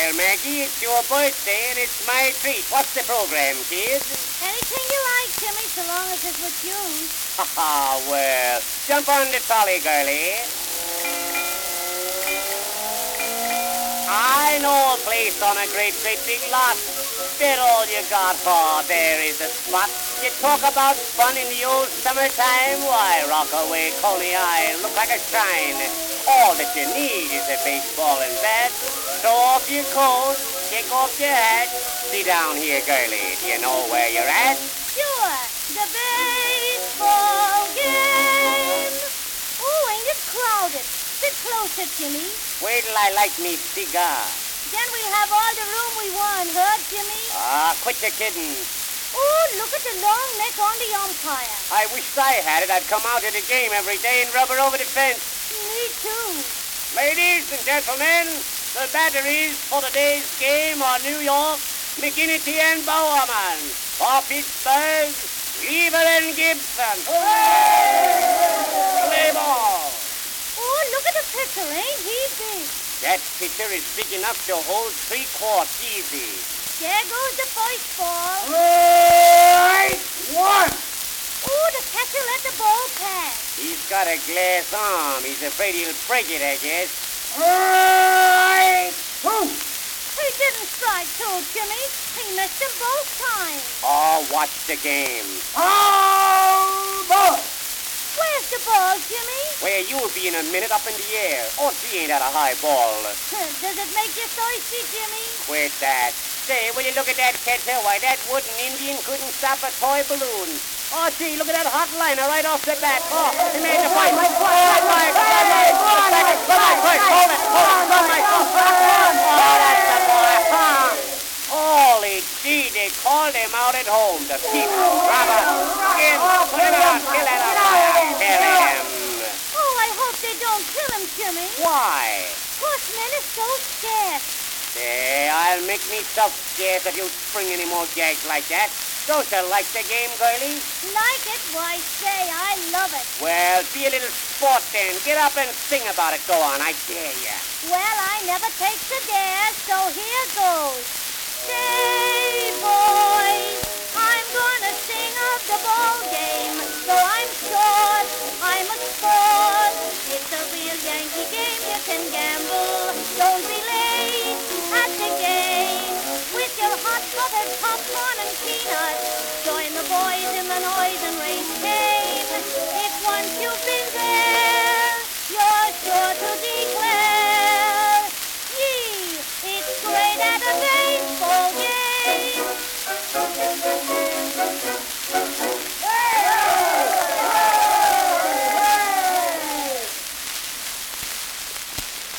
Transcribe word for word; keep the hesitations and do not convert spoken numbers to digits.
Well, Maggie, it's your birthday and it's my treat. What's the program, kids? Anything you like, Jimmy, so long as it's with you. Ha ha, well, jump on the trolley, girlie. I know a place on a great, great big lot. Bet all you got, oh, there is a spot. You talk about fun in the old summertime. Why, Rockaway, Coney Island, look like a shrine. All that you need is a baseball and bat. Throw off your coat, take off your hat. Sit down here, girlie. Do you know where you're at? Sure, the baseball game. Oh, ain't it crowded? Sit closer, Jimmy. Wait till I light me cigar. Then we'll have all the room we want, huh, Jimmy? Ah, quit your kidding. Oh, look at the long neck on the umpire. I wished I had it. I'd come out to the game every day and rubber over the fence. Me too. Ladies and gentlemen, the batteries for today's game are New York, McGinnity and Bowerman. For Pittsburgh, Lever and Gibson. Play ball. Oh, look at the pitcher, ain't he big? That pitcher is big enough to hold three quarts easy. There goes the first ball. Right one. Oh, the catcher let the ball pass. He's got a glass arm. He's afraid he'll break it, I guess. Right two. He didn't strike two, Jimmy. He missed them both times. Oh, watch the game. Oh, boy. Where's the ball, Jimmy? Where you'll be in a minute up in the air. Oh, she ain't at a high ball. Does it make you thirsty, Jimmy? Quit that. Say, will you look at that catcher? Why, that wooden Indian couldn't stop a toy balloon. Oh, gee, look at that hot liner right off the bat. Oh, he made the fight. Right, right, right, right. Second, good night, quick. Hold it, hold it. Good night. Oh, that's the boy. Huh. Holy gee, they called him out at home. The keep. Robert, in, put it on, kill that umpire. Kill him. Oh, I hope they don't kill him, Jimmy. Why? Horsemen is so scarce. Say, I'll make myself scarce if you spring any more gags like that. Don't you like the game, girlie? Like it? Why, say, I love it. Well, be a little sport then. Get up and sing about it. Go on, I dare you. Well, I never take a dare, so here goes. Say, boys, I'm gonna sing of the ball game, though I'm short, I'm a